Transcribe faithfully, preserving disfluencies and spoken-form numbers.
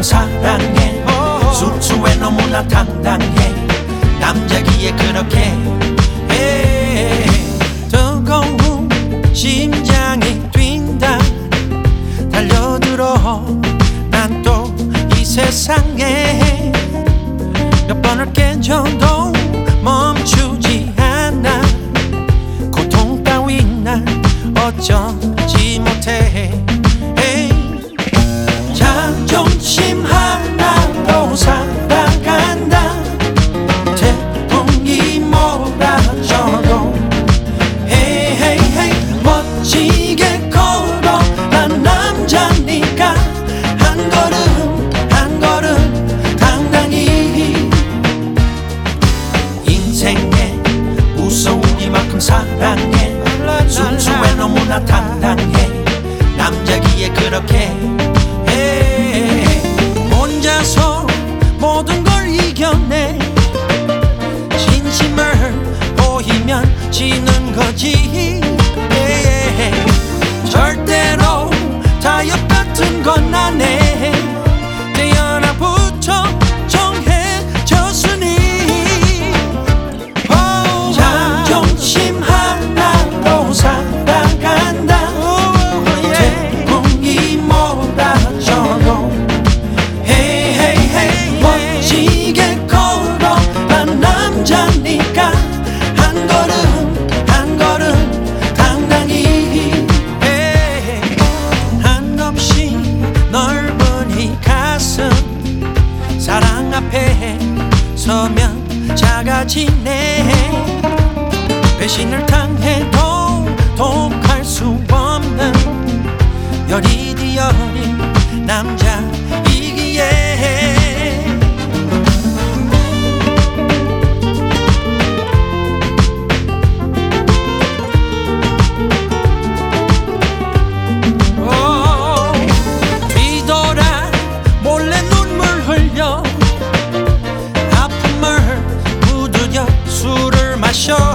우승이만큼 사랑해. 순수해 너무나 당당해. 남자기에 그렇게 해. 뜨거운 심장이 뛴다 달려들어. 난 또 이 세상에 몇 번을 깨져도 멈추지 않아. 고통 따윈 난 어쩌지 못해. 자존심 하나로 살아간다. 태풍이 몰아쳐도 헤이 헤이 헤이 멋지게 걸어. 난 남자니까 한 걸음 한 걸음 당당히. 인생에 무서우기만큼 사랑해. 순수해 너무나 당당해. 남자기에 그렇게 해. 혼자서 모든 걸 이겨내. 진심을 보이면 지는 거지. 절대로 타협 같은 건 안 해. 태어나부터 정해졌으니. 자존심 하나로 살아간다. 태풍이 몰아쳐도 헤이 헤이 헤이 멋지게 걸어. 난 남자니까 한 걸음 한 걸음 당당히. 한없이 넓은 이 가슴 사랑 앞에 서면 작아지네. 배신을 당해도 독할 수 없는 여리디여린 남자이기에. 뒤돌아 몰래 눈물 흘려 아픔을 묻으려 술을 마셔.